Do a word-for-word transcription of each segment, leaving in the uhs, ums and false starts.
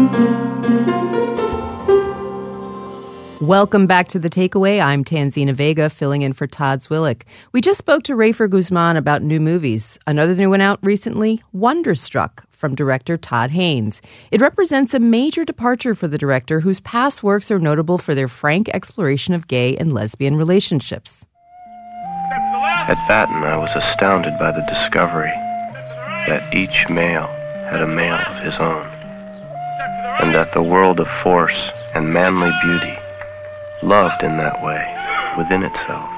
Welcome back to The Takeaway. I'm Tanzina Vega, filling in for Todd Zwillich. We just spoke to Rafer Guzman about new movies. Another new one out recently, Wonderstruck, from director Todd Haynes. It represents a major departure for the director, whose past works are notable for their frank exploration of gay and lesbian relationships. At Baton, I was astounded by the discovery that each male had a male of his own, and that the world of force and manly beauty loved in that way, within itself,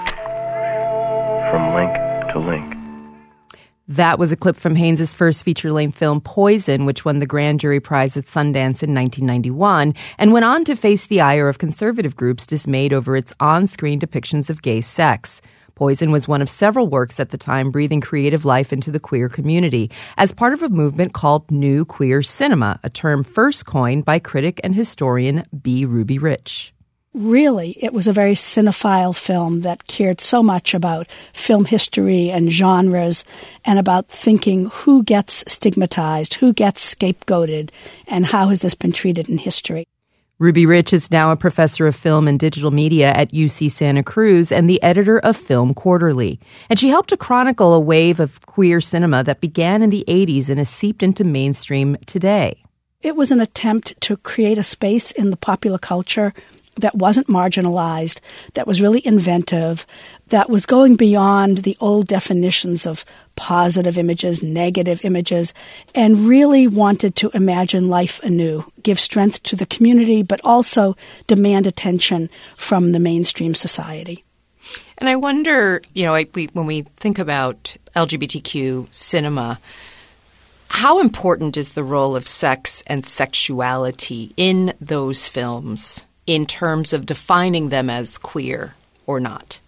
from link to link. That was a clip from Haynes' first feature-length film, Poison, which won the Grand Jury Prize at Sundance in nineteen ninety-one, and went on to face the ire of conservative groups dismayed over its on-screen depictions of gay sex. Poison was one of several works at the time breathing creative life into the queer community as part of a movement called New Queer Cinema, a term first coined by critic and historian B. Ruby Rich. Really, it was a very cinephile film that cared so much about film history and genres and about thinking who gets stigmatized, who gets scapegoated, and how has this been treated in history. Ruby Rich is now a professor of film and digital media at U C Santa Cruz and the editor of Film Quarterly. And she helped to chronicle a wave of queer cinema that began in the eighties and has seeped into mainstream today. It was an attempt to create a space in the popular culture that wasn't marginalized, that was really inventive, that was going beyond the old definitions of positive images, negative images, and really wanted to imagine life anew, give strength to the community, but also demand attention from the mainstream society. And I wonder, you know, we, when we think about L G B T Q cinema, how important is the role of sex and sexuality in those films in terms of defining them as queer or not?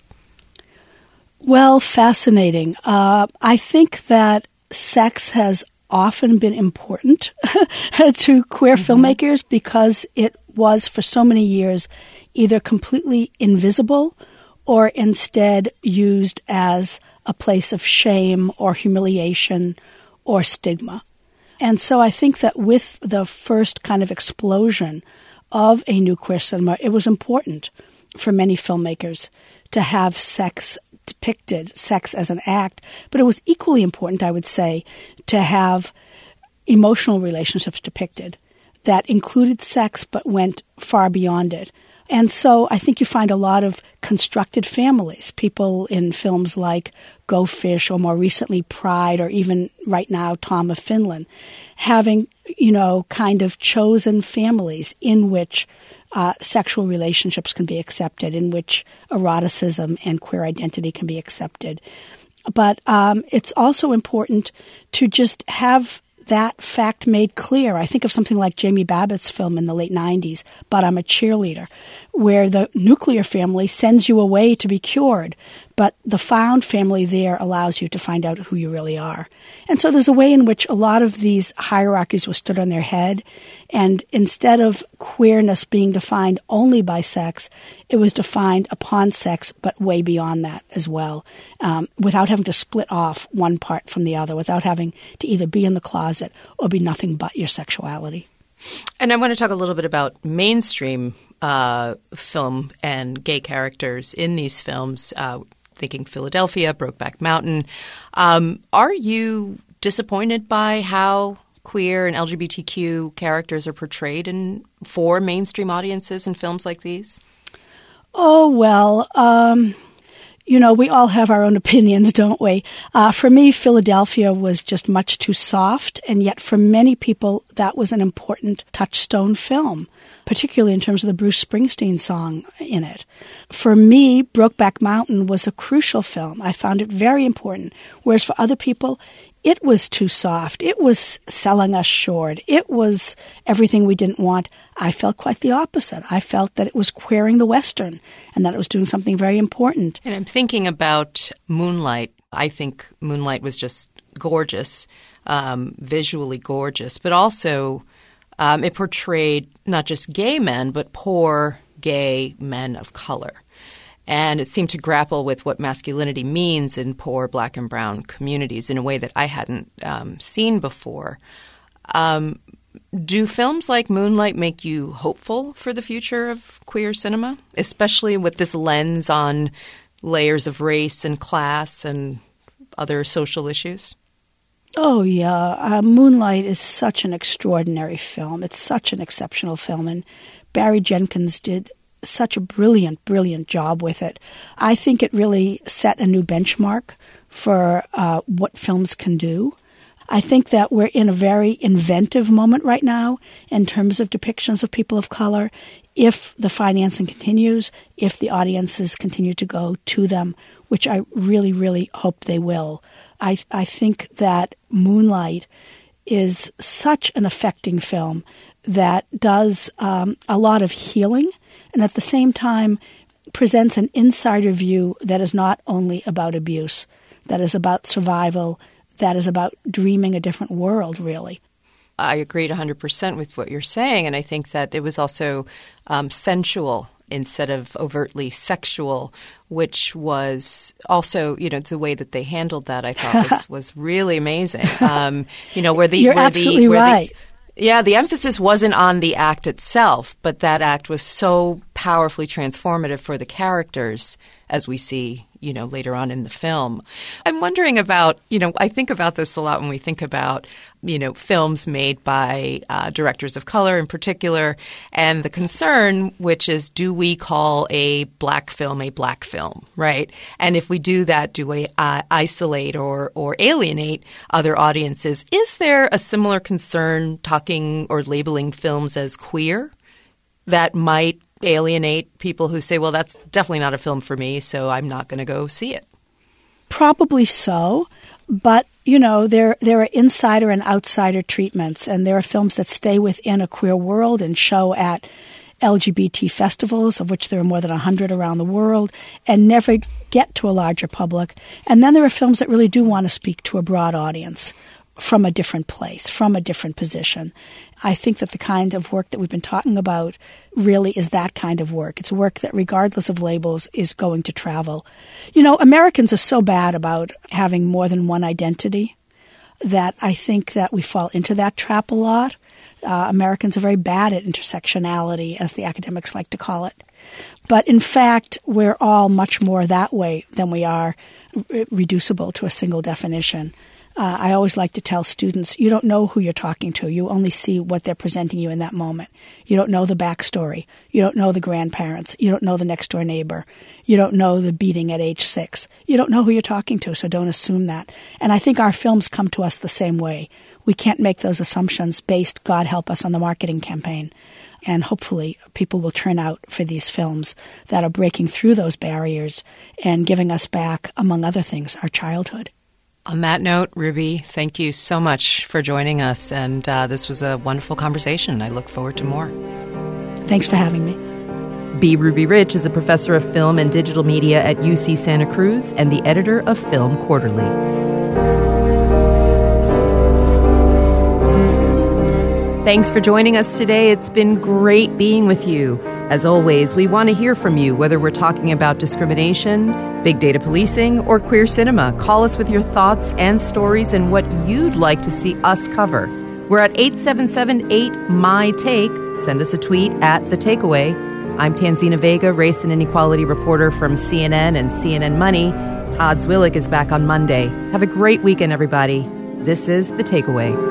Well, fascinating. Uh, I think that sex has often been important to queer mm-hmm. filmmakers because it was for so many years either completely invisible or instead used as a place of shame or humiliation or stigma. And so I think that with the first kind of explosion of a new queer cinema, it was important for many filmmakers to have sex depicted, sex as an act, but it was equally important, I would say, to have emotional relationships depicted that included sex but went far beyond it. And so I think you find a lot of constructed families, people in films like Go Fish or more recently Pride or even right now Tom of Finland, having, you know, kind of chosen families in which uh, sexual relationships can be accepted, in which eroticism and queer identity can be accepted. But um, it's also important to just have that fact made clear. I think of something like Jamie Babbitt's film in the late nineties, But I'm a Cheerleader, where the nuclear family sends you away to be cured, but the found family there allows you to find out who you really are. And so there's a way in which a lot of these hierarchies were stood on their head, and instead of queerness being defined only by sex, it was defined upon sex, but way beyond that as well, um, without having to split off one part from the other, without having to either be in the closet or be nothing but your sexuality. And I want to talk a little bit about mainstream uh, film and gay characters in these films, uh, thinking Philadelphia, Brokeback Mountain. Um, are you disappointed by how queer and L G B T Q characters are portrayed in for mainstream audiences in films like these? Oh, well, um, you know, we all have our own opinions, don't we? Uh, for me, Philadelphia was just much too soft, and yet for many people, that was an important touchstone film, particularly in terms of the Bruce Springsteen song in it. For me, Brokeback Mountain was a crucial film. I found it very important, whereas for other people, it was too soft. It was selling us short. It was everything we didn't want. I felt quite the opposite. I felt that it was queering the Western and that it was doing something very important. And I'm thinking about Moonlight. I think Moonlight was just gorgeous, um, visually gorgeous, but also um, it portrayed not just gay men, but poor gay men of color. And it seemed to grapple with what masculinity means in poor black and brown communities in a way that I hadn't um, seen before. Um, do films like Moonlight make you hopeful for the future of queer cinema, especially with this lens on layers of race and class and other social issues? Oh, yeah. Uh, Moonlight is such an extraordinary film. It's such an exceptional film, and Barry Jenkins did such a brilliant, brilliant job with it. I think it really set a new benchmark for uh, what films can do. I think that we're in a very inventive moment right now in terms of depictions of people of color. If the financing continues, if the audiences continue to go to them, which I really, really hope they will, I, I think that Moonlight is such an affecting film that does um, a lot of healing and at the same time presents an insider view that is not only about abuse, that is about survival, that is about dreaming a different world, really. I agreed one hundred percent with what you're saying, and I think that it was also um, sensual instead of overtly sexual, which was also, you know, the way that they handled that I thought was, was really amazing. Um, you know, where the You're where absolutely the, where right. The, yeah, the emphasis wasn't on the act itself, but that act was so powerfully transformative for the characters, as we see, you know, later on in the film. I'm wondering about, you know, I think about this a lot when we think about, you know, films made by uh, directors of color in particular, and the concern, which is, do we call a black film a black film, right? And if we do that, do we uh, isolate or, or alienate other audiences? Is there a similar concern talking or labeling films as queer that might alienate people who say, well, that's definitely not a film for me, so I'm not going to go see it? Probably so. But, you know, there there are insider and outsider treatments, and there are films that stay within a queer world and show at L G B T festivals, of which there are more than one hundred around the world, and never get to a larger public. And then there are films that really do want to speak to a broad audience from a different place, from a different position. I think that the kind of work that we've been talking about really is that kind of work. It's work that, regardless of labels, is going to travel. You know, Americans are so bad about having more than one identity that I think that we fall into that trap a lot. Uh, Americans are very bad at intersectionality, as the academics like to call it. But in fact, we're all much more that way than we are re- reducible to a single definition. Uh, I always like to tell students, you don't know who you're talking to. You only see what they're presenting you in that moment. You don't know the backstory. You don't know the grandparents. You don't know the next-door neighbor. You don't know the beating at age six. You don't know who you're talking to, so don't assume that. And I think our films come to us the same way. We can't make those assumptions based, God help us, on the marketing campaign. And hopefully people will turn out for these films that are breaking through those barriers and giving us back, among other things, our childhood. On that note, Ruby, thank you so much for joining us. And uh, this was a wonderful conversation. I look forward to more. Thanks for having me. B. Ruby Rich is a professor of film and digital media at U C Santa Cruz and the editor of Film Quarterly. Thanks for joining us today. It's been great being with you. As always, we want to hear from you, whether we're talking about discrimination, big data policing, or queer cinema. Call us with your thoughts and stories and what you'd like to see us cover. We're at eight seven seven eight, M Y, TAKE. Send us a tweet at The Takeaway. I'm Tanzina Vega, race and inequality reporter from C N N and C N N Money. Todd Zwillick is back on Monday. Have a great weekend, everybody. This is The Takeaway.